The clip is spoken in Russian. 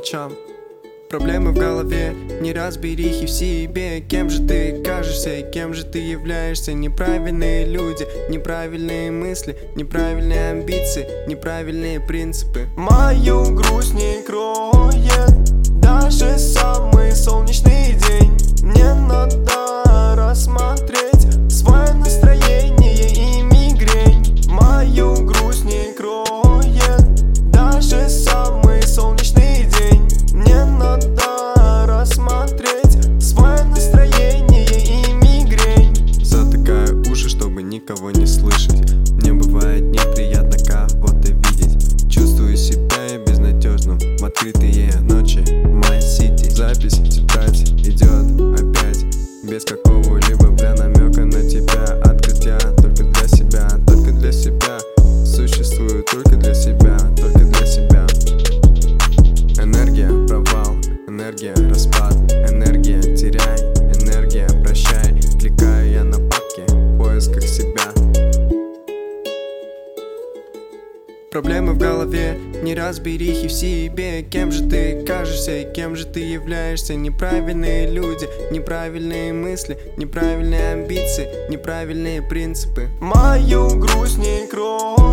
ночам. Проблемы в голове, неразберихи в себе. Кем же ты кажешься и кем же ты являешься? Неправильные люди, неправильные мысли, неправильные амбиции, неправильные принципы. Мою грусть не кроет даже самый солнечный день. Мне надо рассмотреть свое настроение и мигрень. Мою грусть не кроет даже самый солнечный день. Мне надо рассмотреть свое настроение и мигрень. Затыкаю уши, чтобы никого не слышать. Мне бывает неприятно кого-то видеть. Чувствую себя безнадежным в открытые ночи. My City. Запись в тетрадь идет опять, без какого-либо намека на тебя. Открытия только для себя, только для себя. Существую только для себя, только для себя. Энергия провал, энергия распад, энергия теряй, энергия прощай. Кликаю я на папки в поисках себя. Проблемы в голове, неразберихи в себе. Кем же ты кажешься и кем же ты являешься? Неправильные люди, неправильные мысли, неправильные амбиции, неправильные принципы. Мою грусть не кроет